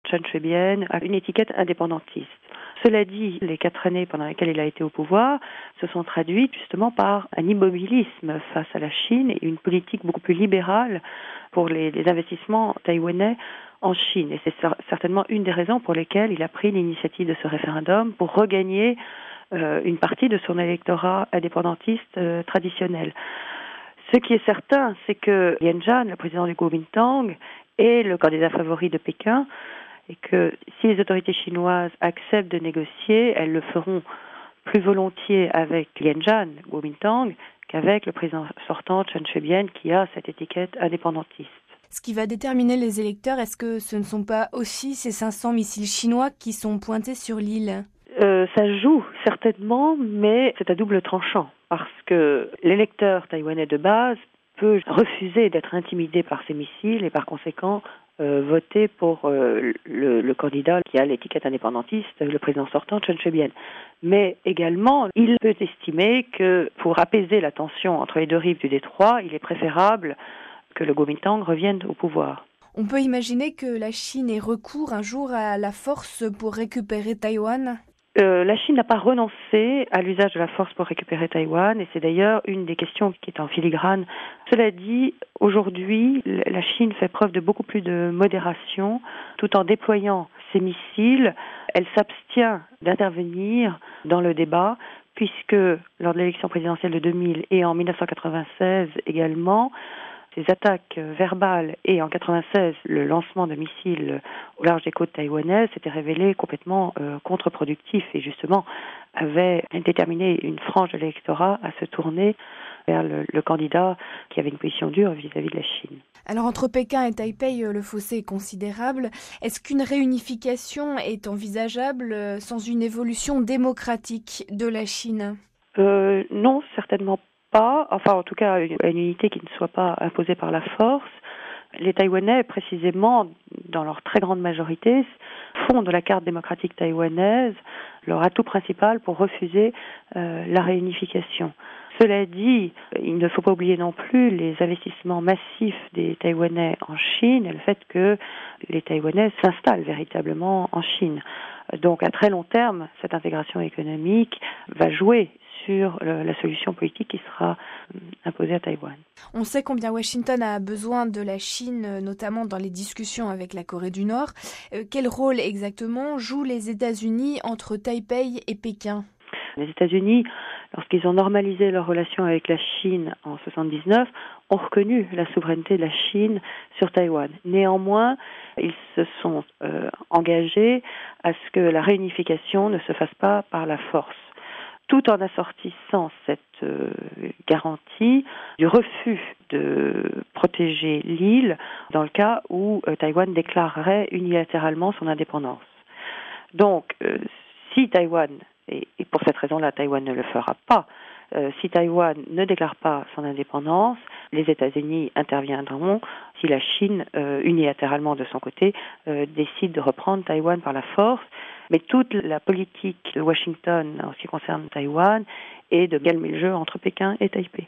Chen Shui-bian a une étiquette indépendantiste. Cela dit, les 4 années pendant lesquelles il a été au pouvoir se sont traduites justement par un immobilisme face à la Chine et une politique beaucoup plus libérale pour les investissements taïwanais en Chine. Et c'est certainement une des raisons pour lesquelles il a pris l'initiative de ce référendum pour regagner une partie de son électorat indépendantiste traditionnel. Ce qui est certain, c'est que Lien Zhan, le président du Kuomintang, est le candidat favori de Pékin et que si les autorités chinoises acceptent de négocier, elles le feront plus volontiers avec Lien Zhan, Kuomintang, qu'avec le président sortant Chen Shui-bian qui a cette étiquette indépendantiste. Ce qui va déterminer les électeurs, est-ce que ce ne sont pas aussi ces 500 missiles chinois qui sont pointés sur l'île ? Ça joue certainement, mais c'est à double tranchant, parce que l'électeur taïwanais de base peut refuser d'être intimidé par ces missiles et par conséquent voter pour le candidat qui a l'étiquette indépendantiste, le président sortant Chen Shui-bian. Mais également, il peut estimer que pour apaiser la tension entre les deux rives du détroit, il est préférable que le Kuomintang revienne au pouvoir. On peut imaginer que la Chine ait recours un jour à la force pour récupérer Taïwan ? La Chine n'a pas renoncé à l'usage de la force pour récupérer Taïwan et c'est d'ailleurs une des questions qui est en filigrane. Cela dit, aujourd'hui, la Chine fait preuve de beaucoup plus de modération tout en déployant ses missiles. Elle s'abstient d'intervenir dans le débat puisque lors de l'élection présidentielle de 2000 et en 1996 également, ces attaques verbales et en 1996, le lancement de missiles au large des côtes taïwanaises s'était révélé complètement contre-productif et justement avait déterminé une frange de l'électorat à se tourner vers le candidat qui avait une position dure vis-à-vis de la Chine. Alors entre Pékin et Taipei, le fossé est considérable. Est-ce qu'une réunification est envisageable sans une évolution démocratique de la Chine ? Non, certainement pas, enfin en tout cas une unité qui ne soit pas imposée par la force. Les Taïwanais, précisément, dans leur très grande majorité, font de la carte démocratique taïwanaise leur atout principal pour refuser la réunification. Cela dit, il ne faut pas oublier non plus les investissements massifs des Taïwanais en Chine et le fait que les Taïwanais s'installent véritablement en Chine. Donc à très long terme, cette intégration économique va jouer sur la solution politique qui sera imposée à Taïwan. On sait combien Washington a besoin de la Chine, notamment dans les discussions avec la Corée du Nord. Quel rôle exactement jouent les États-Unis entre Taipei et Pékin ? Les États-Unis, lorsqu'ils ont normalisé leurs relations avec la Chine en 1979, ont reconnu la souveraineté de la Chine sur Taïwan. Néanmoins, ils se sont engagés à ce que la réunification ne se fasse pas par la force, tout en assortissant cette garantie du refus de protéger l'île dans le cas où Taïwan déclarerait unilatéralement son indépendance. Donc, si Taïwan, et pour cette raison-là, Taïwan ne le fera pas, si Taïwan ne déclare pas son indépendance, les États-Unis interviendront si la Chine, unilatéralement de son côté, décide de reprendre Taïwan par la force. Mais toute la politique de Washington en ce qui concerne Taïwan est de calmer le jeu entre Pékin et Taipei.